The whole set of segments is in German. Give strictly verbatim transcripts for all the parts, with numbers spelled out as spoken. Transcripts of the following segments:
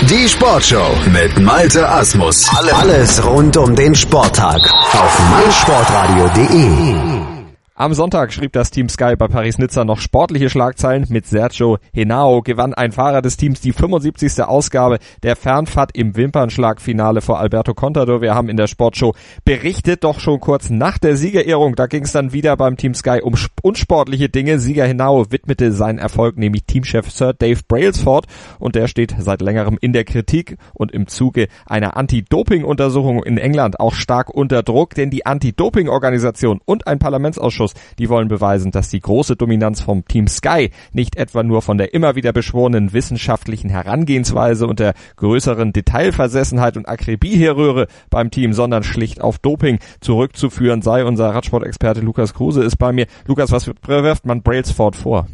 Die Sportshow mit Malte Asmus. Alles rund um den Sporttag auf meinsportradio punkt de. Am Sonntag schrieb das Team Sky bei Paris-Nizza noch sportliche Schlagzeilen. Mit Sergio Henao gewann ein Fahrer des Teams die fünfundsiebzigste Ausgabe der Fernfahrt im Wimpernschlagfinale vor Alberto Contador. Wir haben in der Sportshow berichtet, doch schon kurz nach der Siegerehrung, da ging es dann wieder beim Team Sky um unsportliche Dinge. Sieger Henao widmete seinen Erfolg nämlich Teamchef Sir Dave Brailsford und der steht seit längerem in der Kritik und im Zuge einer Anti-Doping-Untersuchung in England auch stark unter Druck, denn die Anti-Doping-Organisation und ein Parlamentsausschuss, die wollen beweisen, dass die große Dominanz vom Team Sky nicht etwa nur von der immer wieder beschworenen wissenschaftlichen Herangehensweise und der größeren Detailversessenheit und Akribie herrühre beim Team, sondern schlicht auf Doping zurückzuführen sei. Unser Radsportexperte Lukas Kruse ist bei mir. Lukas, was wirft man Brailsford vor?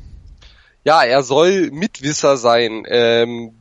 Ja, er soll Mitwisser sein, ähm,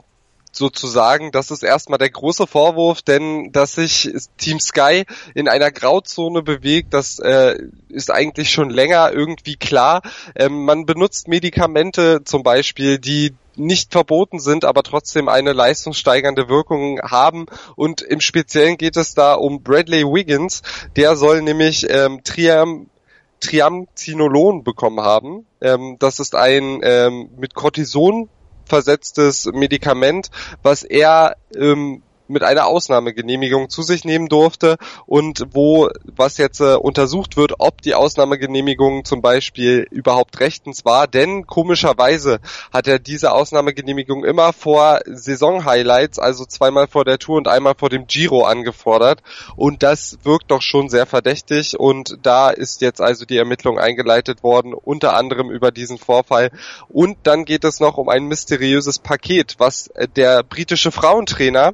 sozusagen. Das ist erstmal der große Vorwurf, denn dass sich Team Sky in einer Grauzone bewegt, das äh, ist eigentlich schon länger irgendwie klar. Ähm, man benutzt Medikamente zum Beispiel, die nicht verboten sind, aber trotzdem eine leistungssteigernde Wirkung haben, und im Speziellen geht es da um Bradley Wiggins. Der soll nämlich ähm, Triam Triamcinolon bekommen haben. Ähm, das ist ein ähm, mit Cortison versetztes Medikament, was er ähm, mit einer Ausnahmegenehmigung zu sich nehmen durfte und wo, was jetzt äh, untersucht wird, ob die Ausnahmegenehmigung zum Beispiel überhaupt rechtens war, denn komischerweise hat er diese Ausnahmegenehmigung immer vor Saison-Highlights, also zweimal vor der Tour und einmal vor dem Giro angefordert, und das wirkt doch schon sehr verdächtig, und da ist jetzt also die Ermittlung eingeleitet worden, unter anderem über diesen Vorfall. Und dann geht es noch um ein mysteriöses Paket, was der britische Frauentrainer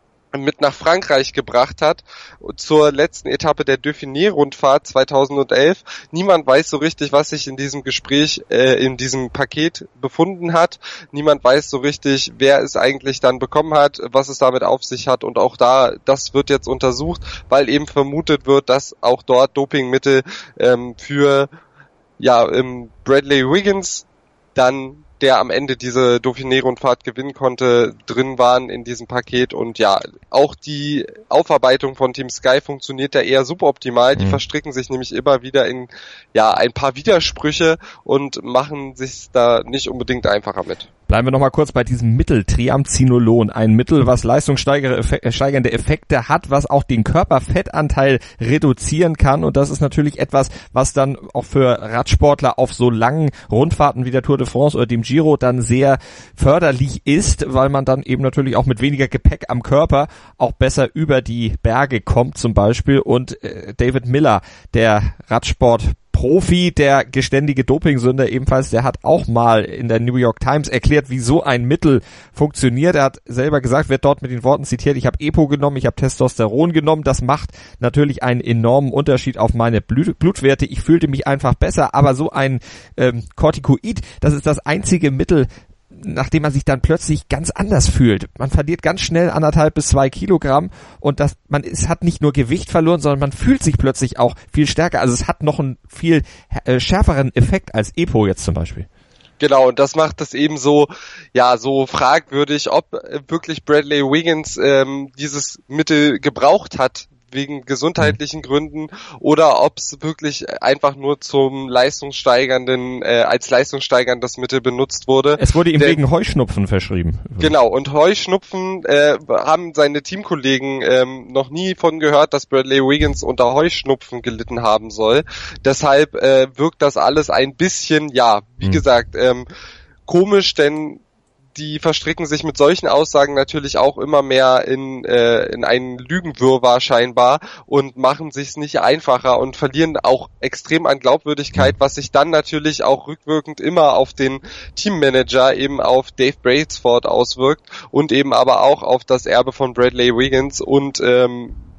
mit nach Frankreich gebracht hat, zur letzten Etappe der Dauphiné-Rundfahrt zweitausendelf. Niemand weiß so richtig, was sich in diesem Gespräch, äh, in diesem Paket befunden hat. Niemand weiß so richtig, wer es eigentlich dann bekommen hat, was es damit auf sich hat, und auch da, das wird jetzt untersucht, weil eben vermutet wird, dass auch dort Dopingmittel ähm, für ja ähm, Bradley Wiggins, dann der am Ende diese Dauphiné-Rundfahrt gewinnen konnte, drin waren in diesem Paket. Und ja, auch die Aufarbeitung von Team Sky funktioniert da eher suboptimal. Die mhm. verstricken sich nämlich immer wieder in ja ein paar Widersprüche und machen sich da nicht unbedingt einfacher mit. Bleiben wir nochmal kurz bei diesem Mittel Triamcinolon. Ein Mittel, was leistungssteigernde Effekte hat, was auch den Körperfettanteil reduzieren kann. Und das ist natürlich etwas, was dann auch für Radsportler auf so langen Rundfahrten wie der Tour de France oder dem Giro dann sehr förderlich ist, weil man dann eben natürlich auch mit weniger Gepäck am Körper auch besser über die Berge kommt zum Beispiel. Und äh, David Miller, der Radsport Profi, der geständige Dopingsünder ebenfalls, der hat auch mal in der New York Times erklärt, wie so ein Mittel funktioniert. Er hat selber gesagt, wird dort mit den Worten zitiert, ich habe Epo genommen, ich habe Testosteron genommen. Das macht natürlich einen enormen Unterschied auf meine Blut- Blutwerte. Ich fühlte mich einfach besser, aber so ein ähm, Corticoid, das ist das einzige Mittel, nachdem man sich dann plötzlich ganz anders fühlt. Man verliert ganz schnell anderthalb bis zwei Kilogramm, und das, man es hat nicht nur Gewicht verloren, sondern man fühlt sich plötzlich auch viel stärker. Also es hat noch einen viel äh, schärferen Effekt als Epo jetzt zum Beispiel. Genau, und das macht es eben so, ja, so fragwürdig, ob wirklich Bradley Wiggins ähm, dieses Mittel gebraucht hat, wegen gesundheitlichen Gründen, oder ob es wirklich einfach nur zum leistungssteigernden, äh, als leistungssteigerndes Mittel benutzt wurde. Es wurde ihm Der, wegen Heuschnupfen verschrieben. Genau, und Heuschnupfen äh, haben seine Teamkollegen ähm, noch nie von gehört, dass Bradley Wiggins unter Heuschnupfen gelitten haben soll. Deshalb äh, wirkt das alles ein bisschen, ja, wie hm. gesagt, ähm, komisch, denn die verstricken sich mit solchen Aussagen natürlich auch immer mehr in äh, in einen Lügenwirrwarr scheinbar und machen sich's nicht einfacher und verlieren auch extrem an Glaubwürdigkeit, was sich dann natürlich auch rückwirkend immer auf den Teammanager, eben auf Dave Brailsford auswirkt und eben aber auch auf das Erbe von Bradley Wiggins und ähm,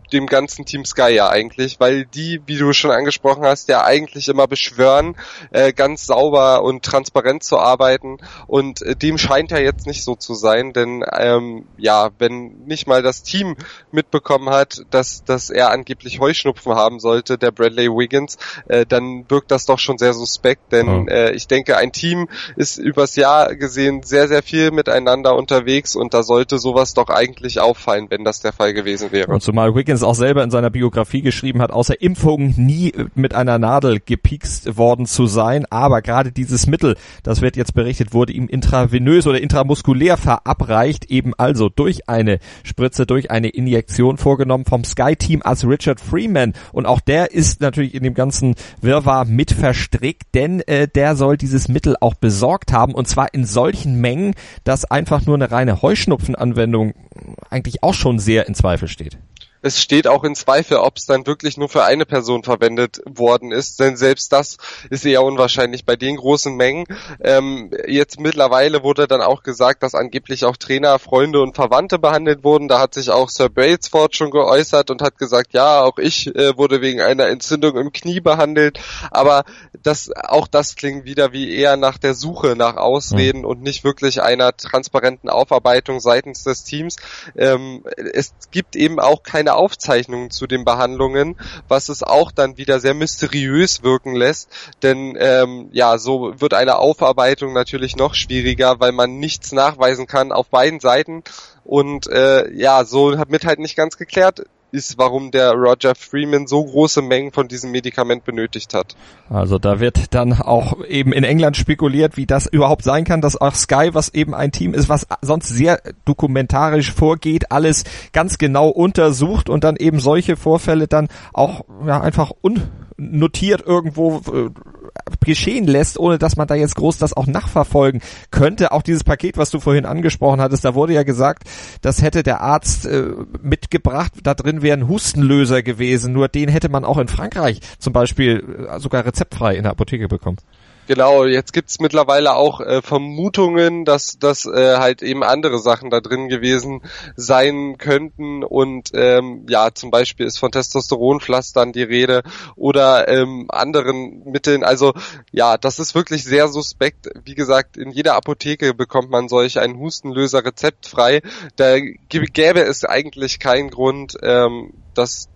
dem ganzen Team Sky ja eigentlich, weil die, wie du schon angesprochen hast, ja eigentlich immer beschwören, äh, ganz sauber und transparent zu arbeiten, und äh, dem scheint ja jetzt nicht so zu sein, denn ähm, ja, wenn nicht mal das Team mitbekommen hat, dass, dass er angeblich Heuschnupfen haben sollte, der Bradley Wiggins, äh, dann wirkt das doch schon sehr suspekt, denn oh. äh, ich denke, ein Team ist übers Jahr gesehen sehr, sehr viel miteinander unterwegs, und da sollte sowas doch eigentlich auffallen, wenn das der Fall gewesen wäre. Und zumal Wiggins auch selber in seiner Biografie geschrieben hat, außer Impfungen nie mit einer Nadel gepiekst worden zu sein, aber gerade dieses Mittel, das wird jetzt berichtet, wurde ihm intravenös oder intramuskulär verabreicht, eben also durch eine Spritze, durch eine Injektion vorgenommen vom Sky-Team als Richard Freeman, und auch der ist natürlich in dem ganzen Wirrwarr mit verstrickt, denn äh, der soll dieses Mittel auch besorgt haben, und zwar in solchen Mengen, dass einfach nur eine reine Heuschnupfenanwendung eigentlich auch schon sehr in Zweifel steht. Es steht auch in Zweifel, ob es dann wirklich nur für eine Person verwendet worden ist, denn selbst das ist eher unwahrscheinlich bei den großen Mengen. Ähm, jetzt mittlerweile wurde dann auch gesagt, dass angeblich auch Trainer, Freunde und Verwandte behandelt wurden. Da hat sich auch Sir Brailsford schon geäußert und hat gesagt, ja, auch ich äh, wurde wegen einer Entzündung im Knie behandelt. Aber das, auch das klingt wieder wie eher nach der Suche nach Ausreden, mhm. und nicht wirklich einer transparenten Aufarbeitung seitens des Teams. Ähm, es gibt eben auch keine Aufzeichnungen zu den Behandlungen, was es auch dann wieder sehr mysteriös wirken lässt, denn ähm, ja, so wird eine Aufarbeitung natürlich noch schwieriger, weil man nichts nachweisen kann auf beiden Seiten, und äh, ja, so damit halt nicht ganz geklärt ist, warum der Roger Freeman so große Mengen von diesem Medikament benötigt hat. Also da wird dann auch eben in England spekuliert, wie das überhaupt sein kann, dass auch Sky, was eben ein Team ist, was sonst sehr dokumentarisch vorgeht, alles ganz genau untersucht und dann eben solche Vorfälle dann auch ja, einfach unnotiert irgendwo äh, geschehen lässt, ohne dass man da jetzt groß das auch nachverfolgen könnte. Auch dieses Paket, was du vorhin angesprochen hattest, da wurde ja gesagt, das hätte der Arzt äh, mitgebracht, da drin wäre ein Hustenlöser gewesen, nur den hätte man auch in Frankreich zum Beispiel äh, sogar rezeptfrei in der Apotheke bekommen. Genau, jetzt gibt's mittlerweile auch äh, Vermutungen, dass dass äh, halt eben andere Sachen da drin gewesen sein könnten, und ähm, ja, zum Beispiel ist von Testosteronpflastern die Rede oder ähm, anderen Mitteln. Also ja, das ist wirklich sehr suspekt. Wie gesagt, in jeder Apotheke bekommt man solch einen Hustenlöser rezeptfrei. Da gäbe es eigentlich keinen Grund, ähm, dass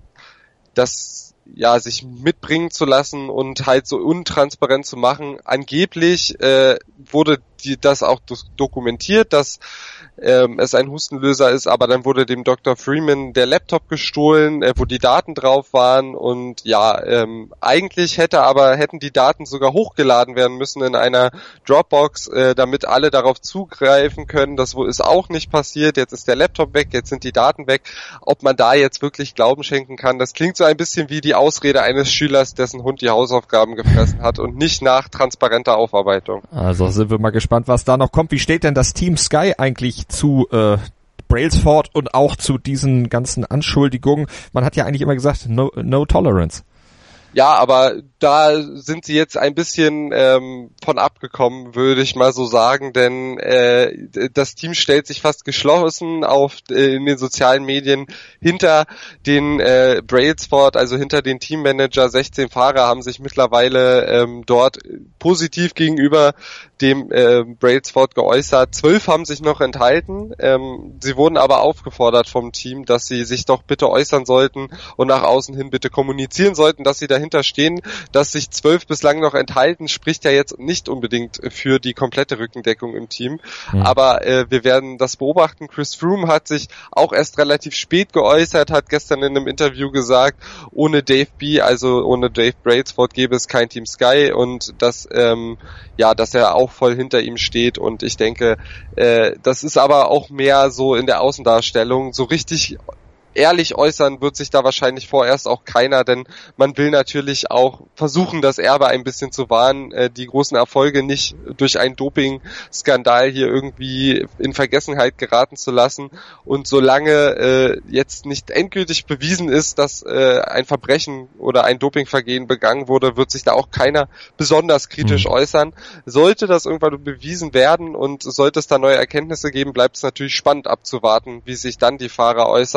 das ja, sich mitbringen zu lassen und halt so untransparent zu machen. Angeblich äh, wurde die, das auch dokumentiert, dass ähm, es ein Hustenlöser ist, aber dann wurde dem Doktor Freeman der Laptop gestohlen, äh, wo die Daten drauf waren, und ja, ähm, eigentlich hätte aber hätten die Daten sogar hochgeladen werden müssen in einer Dropbox, äh, damit alle darauf zugreifen können. Das ist auch nicht passiert. Jetzt ist der Laptop weg, jetzt sind die Daten weg. Ob man da jetzt wirklich Glauben schenken kann, das klingt so ein bisschen wie die Ausrede eines Schülers, dessen Hund die Hausaufgaben gefressen hat, und nicht nach transparenter Aufarbeitung. Also sind wir mal gespannt, was da noch kommt. Wie steht denn das Team Sky eigentlich zu äh, Brailsford und auch zu diesen ganzen Anschuldigungen? Man hat ja eigentlich immer gesagt, no, no tolerance. Ja, aber da sind sie jetzt ein bisschen ähm, von abgekommen, würde ich mal so sagen, denn äh, das Team stellt sich fast geschlossen auf äh, in den sozialen Medien hinter den äh, Brailsford, also hinter den Teammanager. sechzehn Fahrer haben sich mittlerweile ähm, dort positiv gegenüber dem äh, Brailsford geäußert. Zwölf haben sich noch enthalten. Ähm, sie wurden aber aufgefordert vom Team, dass sie sich doch bitte äußern sollten und nach außen hin bitte kommunizieren sollten, dass sie dahinter stehen. Dass sich zwölf bislang noch enthalten, spricht ja jetzt nicht unbedingt für die komplette Rückendeckung im Team. Mhm. Aber äh, wir werden das beobachten. Chris Froome hat sich auch erst relativ spät geäußert, hat gestern in einem Interview gesagt, ohne Dave B., also ohne Dave Brailsford, gäbe es kein Team Sky, und dass ähm, ja, dass er auch voll hinter ihm steht, und ich denke, äh, das ist aber auch mehr so in der Außendarstellung. So richtig ehrlich äußern wird sich da wahrscheinlich vorerst auch keiner, denn man will natürlich auch versuchen, das Erbe ein bisschen zu wahren, äh, die großen Erfolge nicht durch einen Doping-Skandal hier irgendwie in Vergessenheit geraten zu lassen, und solange äh, jetzt nicht endgültig bewiesen ist, dass äh, ein Verbrechen oder ein Dopingvergehen begangen wurde, wird sich da auch keiner besonders kritisch mhm. äußern. Sollte das irgendwann bewiesen werden und sollte es da neue Erkenntnisse geben, bleibt es natürlich spannend abzuwarten, wie sich dann die Fahrer äußern,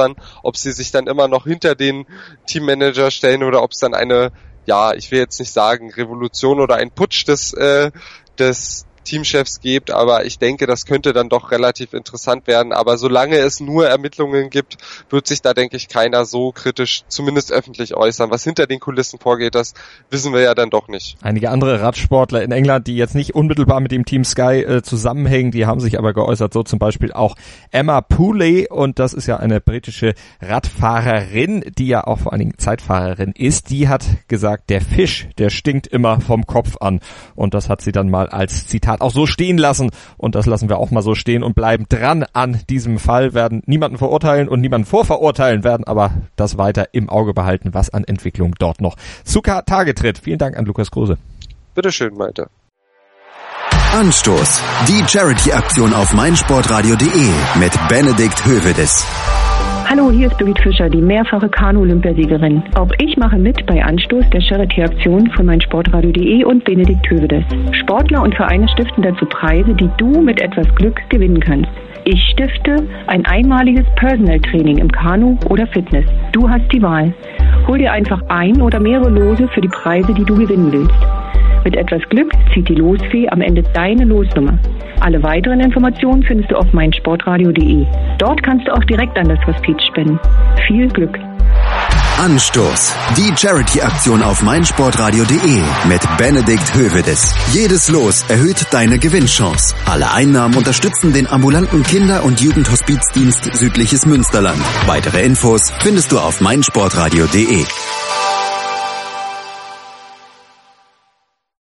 ob sie sich dann immer noch hinter den Teammanager stellen oder ob es dann eine, ja, ich will jetzt nicht sagen Revolution oder ein Putsch des, äh, des Teamchefs gibt, aber ich denke, das könnte dann doch relativ interessant werden. Aber solange es nur Ermittlungen gibt, wird sich da, denke ich, keiner so kritisch, zumindest öffentlich äußern. Was hinter den Kulissen vorgeht, das wissen wir ja dann doch nicht. Einige andere Radsportler in England, die jetzt nicht unmittelbar mit dem Team Sky äh, zusammenhängen, die haben sich aber geäußert, so zum Beispiel auch Emma Pooley, und das ist ja eine britische Radfahrerin, die ja auch vor allen Dingen Zeitfahrerin ist, die hat gesagt, der Fisch, der stinkt immer vom Kopf an, und das hat sie dann mal als Zitat auch so stehen lassen, und das lassen wir auch mal so stehen und bleiben dran an diesem Fall, werden niemanden verurteilen und niemanden vorverurteilen, werden aber das weiter im Auge behalten, was an Entwicklung dort noch zu Tage tritt. Vielen Dank an Lukas Kruse. Bitteschön, Malte. Anstoß, die Charity-Aktion auf meinsportradio punkt de mit Benedikt Hövedes. Hallo, hier ist Birgit Fischer, die mehrfache Kanu-Olympiasiegerin. Auch ich mache mit bei Anstoß der Charity-Aktion von meinsportradio punkt de und Benedikt Hövedes. Sportler und Vereine stiften dazu Preise, die du mit etwas Glück gewinnen kannst. Ich stifte ein einmaliges Personal-Training im Kanu oder Fitness. Du hast die Wahl. Hol dir einfach ein oder mehrere Lose für die Preise, die du gewinnen willst. Mit etwas Glück zieht die Losfee am Ende deine Losnummer. Alle weiteren Informationen findest du auf meinsportradio punkt de. Dort kannst du auch direkt an das Hospiz spenden. Viel Glück! Anstoß, die Charity-Aktion auf meinsportradio punkt de mit Benedikt Hövedes. Jedes Los erhöht deine Gewinnchance. Alle Einnahmen unterstützen den ambulanten Kinder- und Jugendhospizdienst Südliches Münsterland. Weitere Infos findest du auf meinsportradio punkt de.